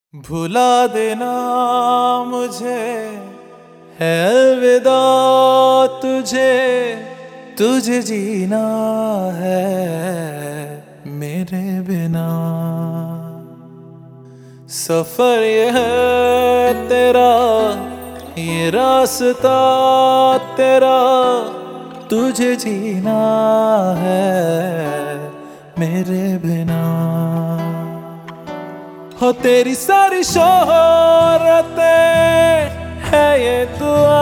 भुला देना मुझे है अलविदा तुझे, तुझे जीना है मेरे बिना। सफर ये है तेरा, ये रास्ता तेरा, तुझे जीना है मेरे बिना। हो तेरी सारी शोहरतें है ये दुआ,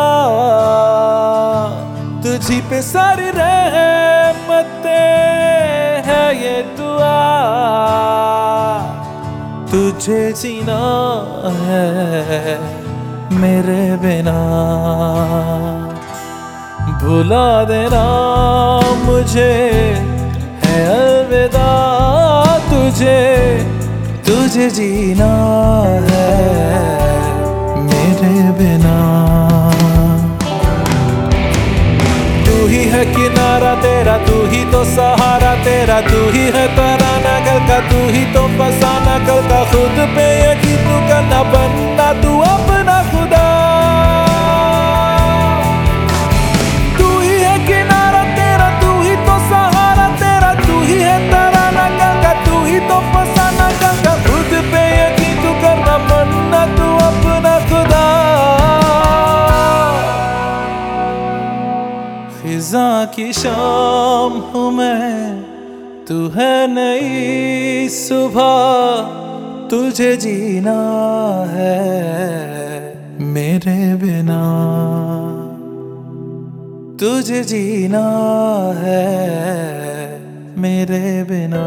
तुझी पे सारी रहमतें है ये दुआ, तुझे जीना है मेरे बिना। भुला देना मुझे है अलविदा तुझे, तुझे जीना है मेरे बिना। तू ही है किनारा तेरा, तू ही तो सहारा तेरा, तू ही है तराना कल का, तू ही तो फसाना कल का। खुद पे यकीन तू करना, बनना तू अपना खुदा। तू ही है किनारा तेरा, तू ही तो सहारा तेरा, तू ही है तराना कल का, तू ही तो फसाना कल का। खुद पे यकीन तू करना, बनना तू अपना खुदा। फिजा की शाम हूँ मैं, तू है नई सुबह, तुझे जीना है मेरे बिना, तुझे जीना है मेरे बिना।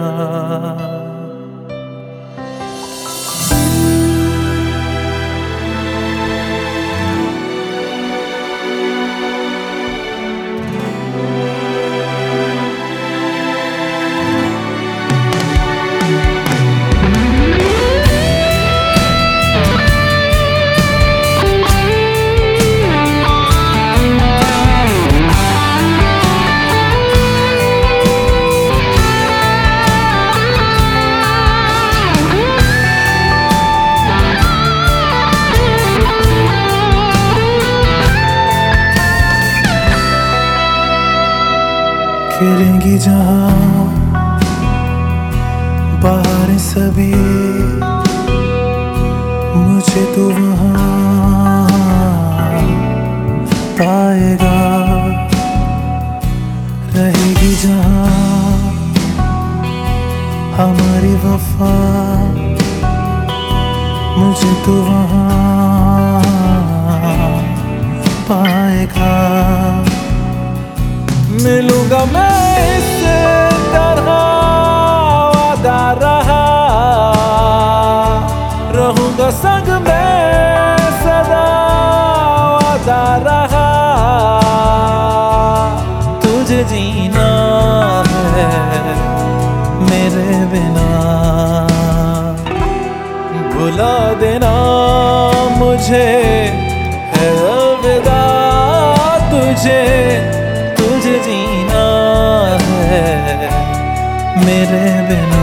खेलेंगी जहाँ बाहर सभी, मुझे तो वहाँ पाएगा। रहेगी जहाँ हमारी वफा, मुझे तो वहाँ पाएगा। मिलूंगा मैं इस तरह वादा रहा, रहूंगा संग में सदा वादा रहा। तुझे जीना है मेरे बिना। भुला देना मुझे है अलविदा तुझे, तुझे जीना है मेरे बिना,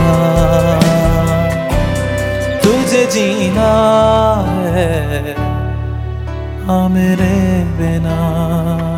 तुझे जीना है हाँ मेरे बिना।